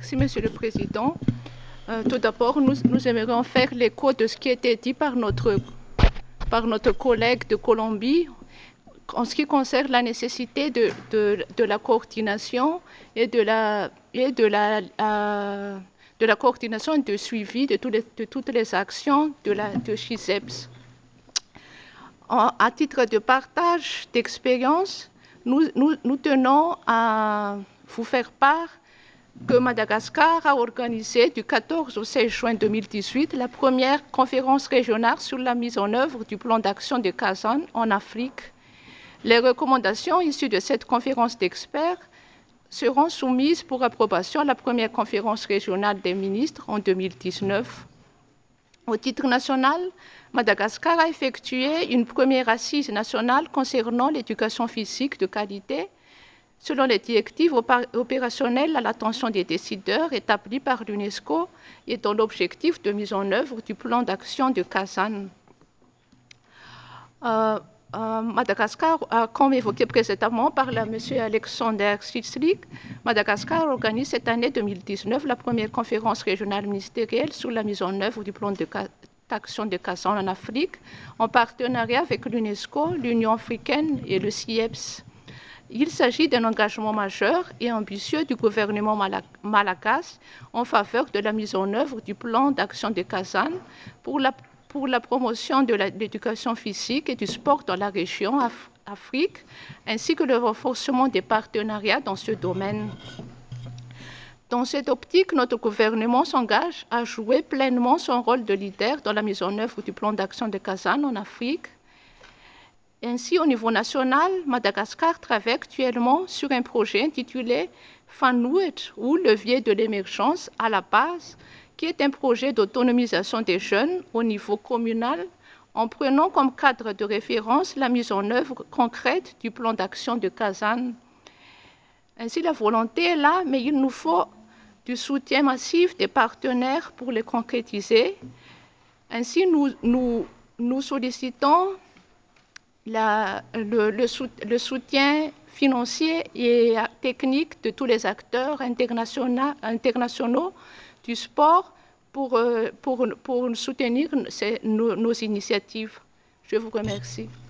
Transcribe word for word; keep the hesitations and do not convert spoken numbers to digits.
Merci, Monsieur le Président. Euh, tout d'abord, nous, nous aimerions faire l'écho de ce qui a été dit par notre, par notre collègue de Colombie en ce qui concerne la nécessité de, de, de la coordination et de la, et de la, euh, de la coordination et de suivi de, tous les, de toutes les actions de, la, de SHISEPS. En, à titre de partage d'expérience, nous, nous, nous tenons à vous faire part que Madagascar a organisé du quatorze au seize juin deux mille dix-huit la première conférence régionale sur la mise en œuvre du plan d'action de Kazan en Afrique. Les recommandations issues de cette conférence d'experts seront soumises pour approbation à la première conférence régionale des ministres en deux mille dix-neuf. Au titre national, Madagascar a effectué une première assise nationale concernant l'éducation physique de qualité selon les directives opérationnelles à l'attention des décideurs établies par l'UNESCO et dont l'objectif de mise en œuvre du plan d'action de Kazan. Euh, euh, Madagascar, euh, comme évoqué précédemment par la, M. Alexander Schizlik, Madagascar organise cette année deux mille dix-neuf la première conférence régionale ministérielle sur la mise en œuvre du plan d'action de Kazan en Afrique, en partenariat avec l'UNESCO, l'Union africaine et le SIEPS. Il s'agit d'un engagement majeur et ambitieux du gouvernement malagasy en faveur de la mise en œuvre du plan d'action de Kazan pour la, pour la promotion de l'éducation physique et du sport dans la région Af Afrique, ainsi que le renforcement des partenariats dans ce domaine. Dans cette optique, notre gouvernement s'engage à jouer pleinement son rôle de leader dans la mise en œuvre du plan d'action de Kazan en Afrique. Ainsi, au niveau national, Madagascar travaille actuellement sur un projet intitulé FANUET, ou levier de l'émergence à la base, qui est un projet d'autonomisation des jeunes au niveau communal, en prenant comme cadre de référence la mise en œuvre concrète du plan d'action de Kazan. Ainsi, la volonté est là, mais il nous faut du soutien massif des partenaires pour les concrétiser. Ainsi, nous, nous, nous sollicitons La, le, le, le soutien financier et technique de tous les acteurs internationaux du sport pour, pour, pour soutenir ces, nos, nos initiatives. Je vous remercie.